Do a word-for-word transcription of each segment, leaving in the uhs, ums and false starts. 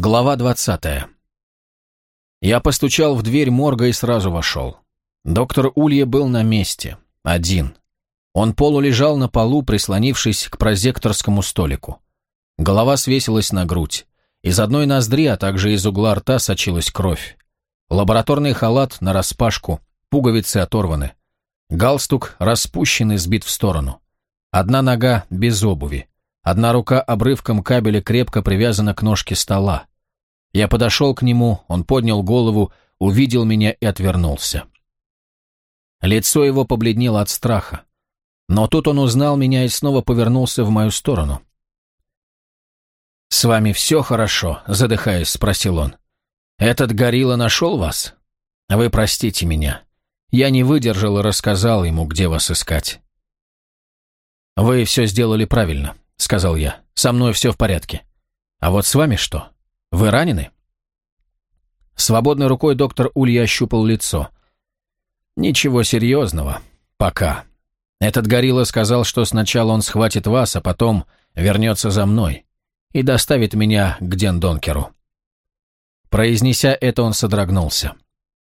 Глава двадцатая. Я постучал в дверь морга и сразу вошел. Доктор Улья был на месте, один. Он полулежал на полу, прислонившись к прозекторскому столику. Голова свесилась на грудь. Из одной ноздри, а также из угла рта сочилась кровь. Лабораторный халат нараспашку, пуговицы оторваны. Галстук распущен и сбит в сторону. Одна нога без обуви. Одна рука обрывком кабеля крепко привязана к ножке стола. Я подошел к нему, он поднял голову, увидел меня и отвернулся. Лицо его побледнело от страха. Но тут он узнал меня и снова повернулся в мою сторону. «С вами все хорошо?» – задыхаясь, спросил он. «Этот горилла нашел вас? Вы простите меня. Я не выдержал и рассказал ему, где вас искать». «Вы все сделали правильно», — сказал я. «Со мной все в порядке. А вот с вами что? Вы ранены?» Свободной рукой доктор Улья ощупал лицо. «Ничего серьезного. Пока. Этот горилла сказал, что сначала он схватит вас, а потом вернется за мной и доставит меня к Дендонкеру». Произнеся это, он содрогнулся.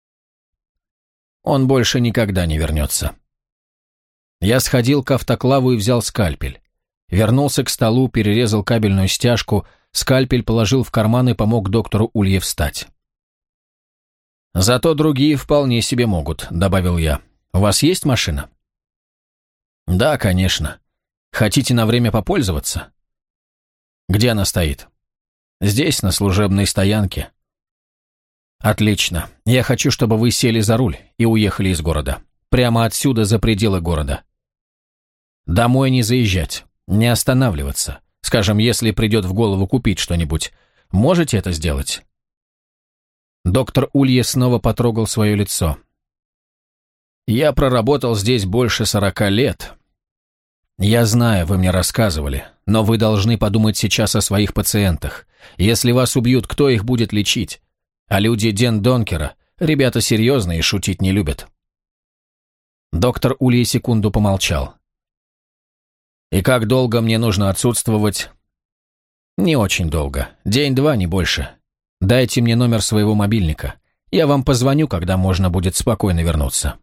«Он больше никогда не вернется». Я сходил к автоклаву и взял скальпель. Вернулся к столу, перерезал кабельную стяжку, скальпель положил в карман и помог доктору Улье встать. «Зато другие вполне себе могут», — добавил я. «У вас есть машина?» «Да, конечно. Хотите на время попользоваться?» «Где она стоит?» «Здесь, на служебной стоянке». «Отлично. Я хочу, чтобы вы сели за руль и уехали из города. Прямо отсюда, за пределы города. Домой не заезжать. Не останавливаться. Скажем, если придет в голову купить что-нибудь. Можете это сделать?» Доктор Улье снова потрогал свое лицо. «Я проработал здесь больше сорока лет. Я знаю, вы мне рассказывали, но вы должны подумать сейчас о своих пациентах. Если вас убьют, кто их будет лечить? А люди Дендонкера, ребята серьезные и шутить не любят». Доктор Улье секунду помолчал. «И как долго мне нужно отсутствовать?» «Не очень долго. День-два, не больше. Дайте мне номер своего мобильника. Я вам позвоню, когда можно будет спокойно вернуться».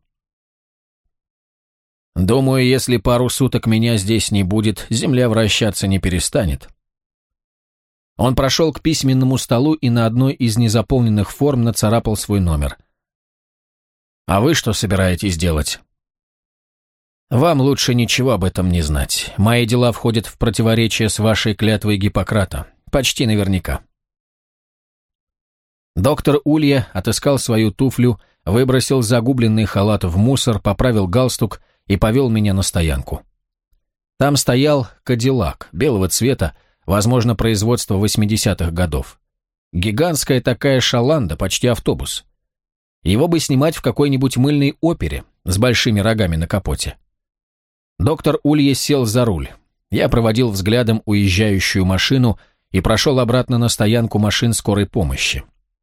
«Думаю, если пару суток меня здесь не будет, Земля вращаться не перестанет». Он прошел к письменному столу и на одной из незаполненных форм нацарапал свой номер. «А вы что собираетесь делать?» «Вам лучше ничего об этом не знать. Мои дела входят в противоречие с вашей клятвой Гиппократа. Почти наверняка». Доктор Улья отыскал свою туфлю, выбросил загубленный халат в мусор, поправил галстук и повел меня на стоянку. Там стоял кадиллак, белого цвета, возможно, производства восьмидесятых годов. Гигантская такая шаланда, почти автобус. Его бы снимать в какой-нибудь мыльной опере с большими рогами на капоте. Доктор Улья сел за руль. Я проводил взглядом уезжающую машину и прошел обратно на стоянку машин скорой помощи.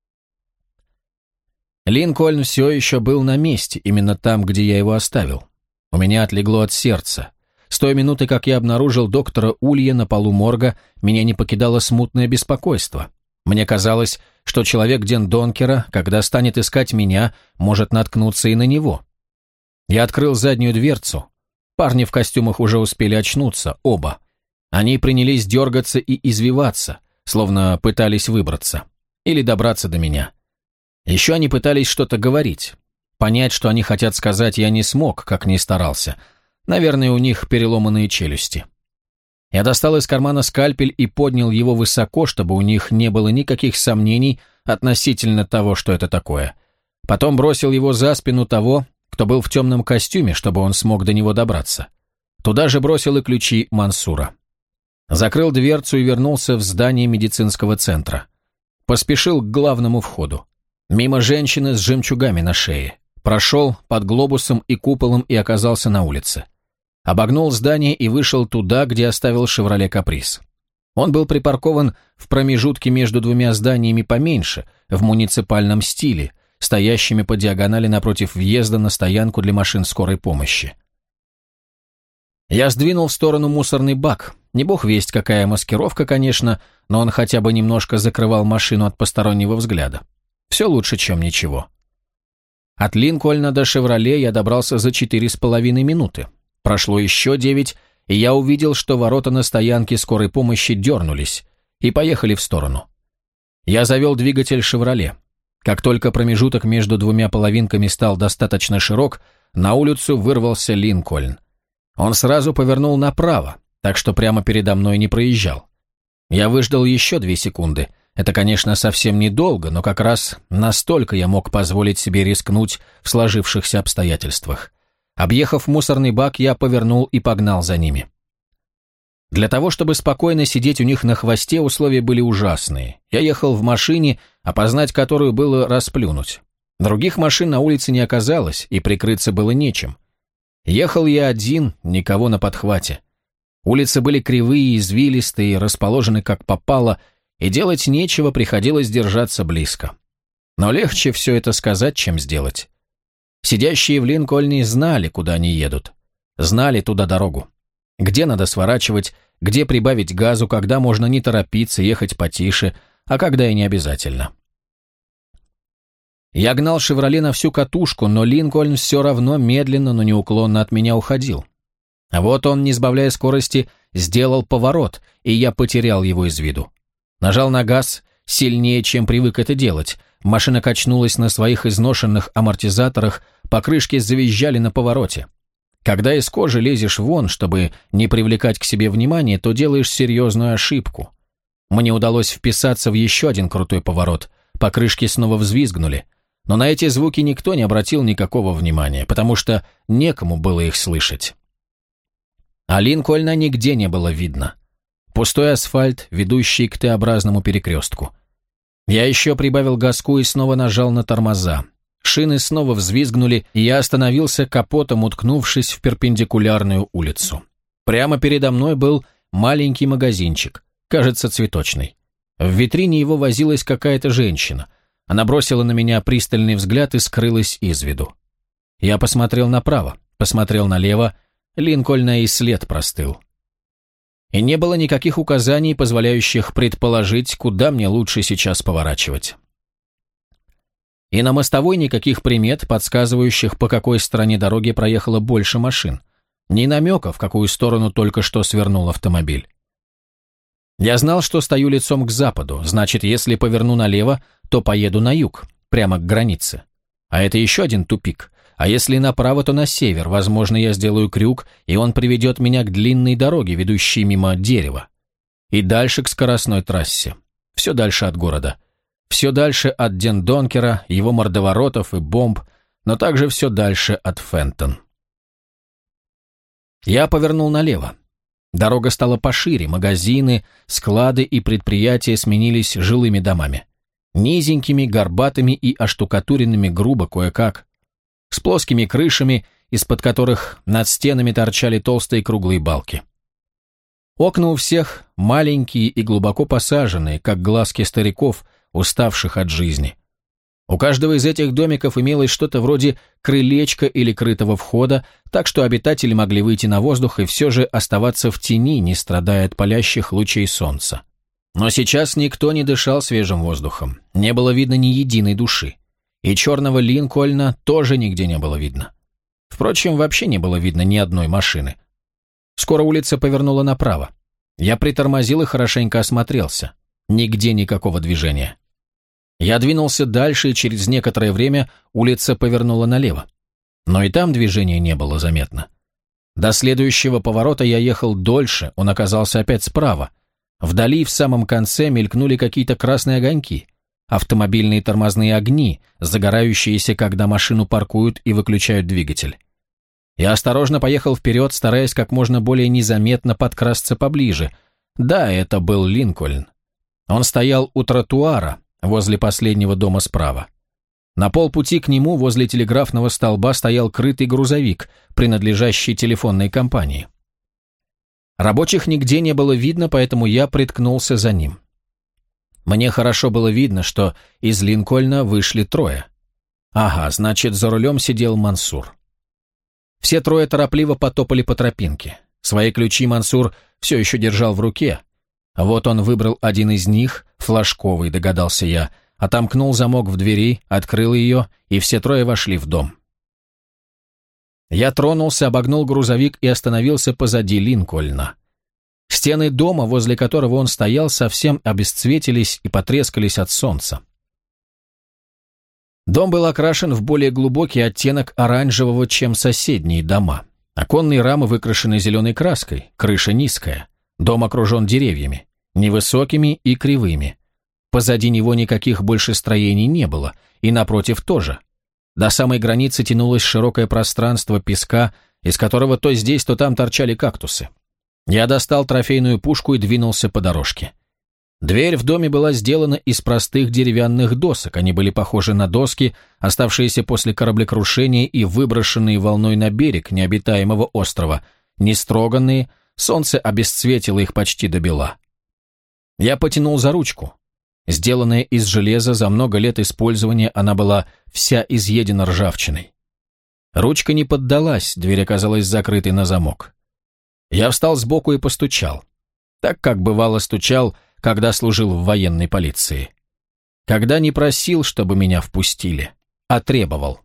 Линкольн все еще был на месте, именно там, где я его оставил. У меня отлегло от сердца. С той минуты, как я обнаружил доктора Улья на полу морга, меня не покидало смутное беспокойство. Мне казалось, что человек Дендонкера, когда станет искать меня, может наткнуться и на него. Я открыл заднюю дверцу. Парни в костюмах уже успели очнуться, оба. Они принялись дергаться и извиваться, словно пытались выбраться. Или добраться до меня. Еще они пытались что-то говорить. Понять, что они хотят сказать, я не смог, как ни старался. Наверное, у них переломанные челюсти. Я достал из кармана скальпель и поднял его высоко, чтобы у них не было никаких сомнений относительно того, что это такое. Потом бросил его за спину того, кто был в темном костюме, чтобы он смог до него добраться. Туда же бросил и ключи Мансура. Закрыл дверцу и вернулся в здание медицинского центра. Поспешил к главному входу. Мимо женщины с жемчугами на шее. Прошел под глобусом и куполом и оказался на улице. Обогнул здание и вышел туда, где оставил «Шевроле Каприз». Он был припаркован в промежутке между двумя зданиями поменьше, в муниципальном стиле, стоящими по диагонали напротив въезда на стоянку для машин скорой помощи. Я сдвинул в сторону мусорный бак, Не бог весть, какая маскировка, конечно, но он хотя бы немножко закрывал машину от постороннего взгляда. Все лучше, чем ничего. От Линкольна до «Шевроле» я добрался за четыре с половиной минуты. Прошло еще девять, и я увидел, что ворота на стоянке скорой помощи дернулись и поехали в сторону. Я завел двигатель «Шевроле». Как только промежуток между двумя половинками стал достаточно широк, на улицу вырвался Линкольн. Он сразу повернул направо, так что прямо передо мной не проезжал. Я выждал еще две секунды. Это, конечно, совсем недолго, но как раз настолько я мог позволить себе рискнуть в сложившихся обстоятельствах. Объехав мусорный бак, я повернул и погнал за ними. Для того, чтобы спокойно сидеть у них на хвосте, условия были ужасные. Я ехал в машине, опознать которую было расплюнуть. Других машин на улице не оказалось, и прикрыться было нечем. Ехал я один, никого на подхвате. Улицы были кривые, извилистые, расположены как попало, и делать нечего, приходилось держаться близко. Но легче все это сказать, чем сделать. Сидящие в Линкольне знали, куда они едут. Знали туда дорогу. Где надо сворачивать, где прибавить газу, когда можно не торопиться, ехать потише, а когда и не обязательно. Я гнал «Шевроле» на всю катушку, но Линкольн все равно медленно, но неуклонно от меня уходил. А вот он, не сбавляя скорости, сделал поворот, и я потерял его из виду. Нажал на газ сильнее, чем привык это делать. Машина качнулась на своих изношенных амортизаторах, покрышки завизжали на повороте. Когда из кожи лезешь вон, чтобы не привлекать к себе внимания, то делаешь серьезную ошибку. Мне удалось вписаться в еще один крутой поворот. Покрышки снова взвизгнули. Но на эти звуки никто не обратил никакого внимания, потому что некому было их слышать. А Линкольна нигде не было видно. Пустой асфальт, ведущий к Т-образному перекрестку. Я еще прибавил газку и снова нажал на тормоза. Шины снова взвизгнули, и я остановился капотом, уткнувшись в перпендикулярную улицу. Прямо передо мной был маленький магазинчик, кажется, цветочный. В витрине его возилась какая-то женщина. Она бросила на меня пристальный взгляд и скрылась из виду. Я посмотрел направо, посмотрел налево, Линкольна и след простыл. И не было никаких указаний, позволяющих предположить, куда мне лучше сейчас поворачивать. И на мостовой никаких примет, подсказывающих, по какой стороне дороги проехало больше машин. Ни намека, в какую сторону только что свернул автомобиль. Я знал, что стою лицом к западу, значит, если поверну налево, то поеду на юг, прямо к границе. А это еще один тупик. А если направо, то на север. Возможно, я сделаю крюк, и он приведет меня к длинной дороге, ведущей мимо дерева. И дальше к скоростной трассе. Все дальше от города. Все дальше от Дендонкера, его мордоворотов и бомб, но также все дальше от Фентон. Я повернул налево. Дорога стала пошире, магазины, склады и предприятия сменились жилыми домами. Низенькими, горбатыми и оштукатуренными грубо кое-как, с плоскими крышами, из-под которых над стенами торчали толстые круглые балки. Окна у всех маленькие и глубоко посаженные, как глазки стариков, уставших от жизни. У каждого из этих домиков имелось что-то вроде крылечка или крытого входа, так что обитатели могли выйти на воздух и все же оставаться в тени, не страдая от палящих лучей солнца. Но сейчас никто не дышал свежим воздухом, не было видно ни единой души. И черного Линкольна тоже нигде не было видно. Впрочем, вообще не было видно ни одной машины. Скоро улица повернула направо. Я притормозил и хорошенько осмотрелся. Нигде никакого движения. Я двинулся дальше, и через некоторое время улица повернула налево. Но и там движения не было заметно. До следующего поворота я ехал дольше, он оказался опять справа. Вдали в самом конце мелькнули какие-то красные огоньки. Автомобильные тормозные огни, загорающиеся, когда машину паркуют и выключают двигатель. Я осторожно поехал вперед, стараясь как можно более незаметно подкрасться поближе. Да, это был Линкольн. Он стоял у тротуара, возле последнего дома справа. На полпути к нему, возле телеграфного столба, стоял крытый грузовик, принадлежащий телефонной компании. Рабочих нигде не было видно, поэтому я приткнулся за ним. Мне хорошо было видно, что из Линкольна вышли трое. Ага, значит, за рулем сидел Мансур. Все трое торопливо потопали по тропинке. Свои ключи Мансур все еще держал в руке. Вот он выбрал один из них, флажковый, догадался я, отомкнул замок в двери, открыл ее, и все трое вошли в дом. Я тронулся, обогнул грузовик и остановился позади Линкольна. Стены дома, возле которого он стоял, совсем обесцветились и потрескались от солнца. Дом был окрашен в более глубокий оттенок оранжевого, чем соседние дома. Оконные рамы выкрашены зеленой краской, крыша низкая. Дом окружен деревьями, невысокими и кривыми. Позади него никаких больше строений не было, и напротив тоже. До самой границы тянулось широкое пространство песка, из которого то здесь, то там торчали кактусы. Я достал трофейную пушку и двинулся по дорожке. Дверь в доме была сделана из простых деревянных досок, они были похожи на доски, оставшиеся после кораблекрушения и выброшенные волной на берег необитаемого острова, нестроганные, солнце обесцветило их почти до бела. Я потянул за ручку. Сделанная из железа, за много лет использования она была вся изъедена ржавчиной. Ручка не поддалась, дверь оказалась закрытой на замок. Я встал сбоку и постучал. Так, как бывало стучал, когда служил в военной полиции. Когда не просил, чтобы меня впустили, а требовал.